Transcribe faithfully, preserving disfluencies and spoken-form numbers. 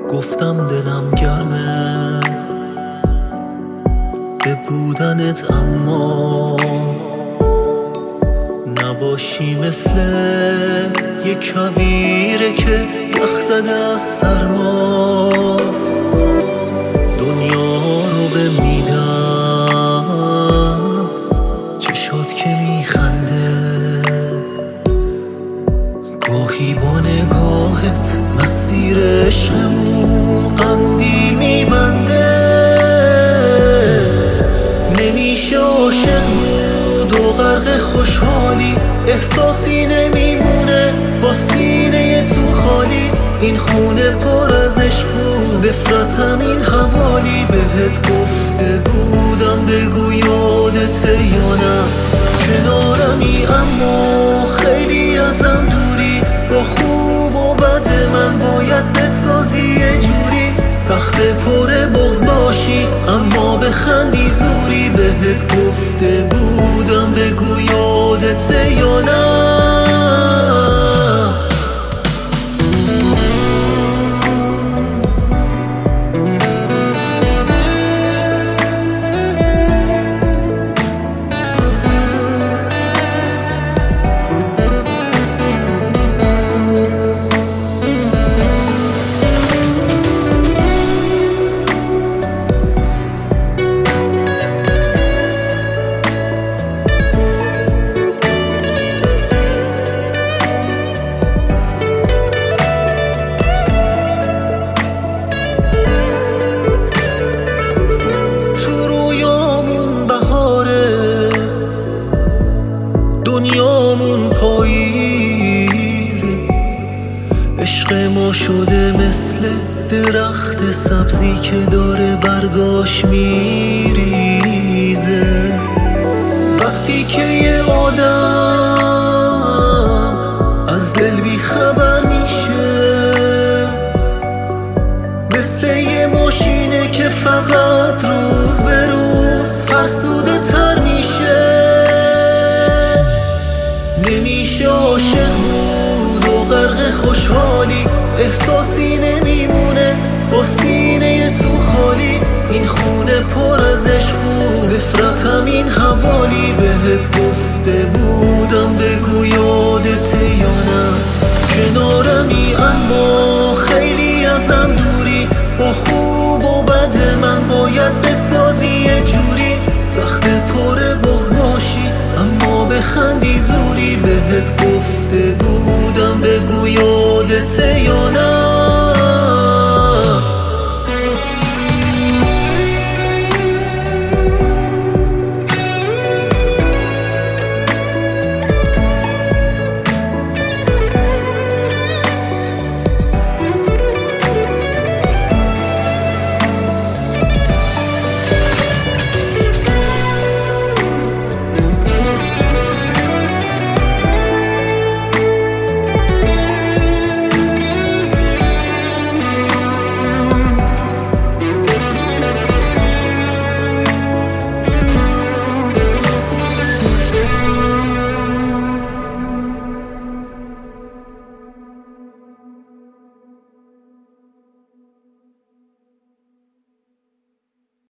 گفتم دلم گرمه به بودنت، اما نباشی مثل یک کویره که یخ زده از سرما. دنیا رو به میدم چشات که میخنده، گاهی با نگاهت مسیر عشقمون قندیل میبنده. نمیشه عاشق بود و غرق خوشحالی، احساسی نمیمونه با سینه تو خالی. این خونه پر از عشق بود، بفرتم این حوالی. بهت گفته بودم بگو یادته یا نه، کنارمی اما خیلی ازم دوری. با خوب و بد من باید بسازی یه جوری، سخت پر بغض باشی اما بخندی زوری. بهت گفته بودم بگو یادته یا نه. دنیامون پاییزه، عشق ما شده مثل درخت سبزی که داره برگاش میریزه. وقتی که یه آدم از دل بی خبر میشه، مثل یه ماشینه که فقط روز به روز فرسوده تر میشه. نمیشه عاشق بود و غرق خوشحالی، احساسی